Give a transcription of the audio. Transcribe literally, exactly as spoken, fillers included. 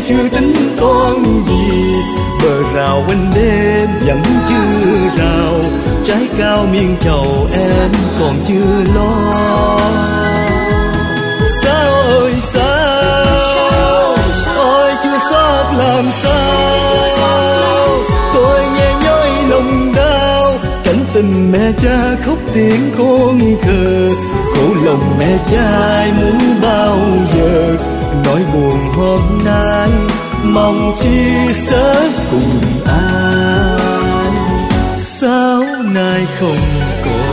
chưa tính toán gì. Bờ rào bên đêm vẫn chưa rào, trái cao miên chầu em còn chưa lo. Sao ơi sao, ôi chưa xót làm sao, tôi nghe nhói lòng đau. Cảnh tình mẹ cha khóc tiếng con khờ, khổ lòng mẹ cha ai muốn bao giờ. Nỗi buồn hôm nay mong chia sẻ cùng ai, sao nay không còn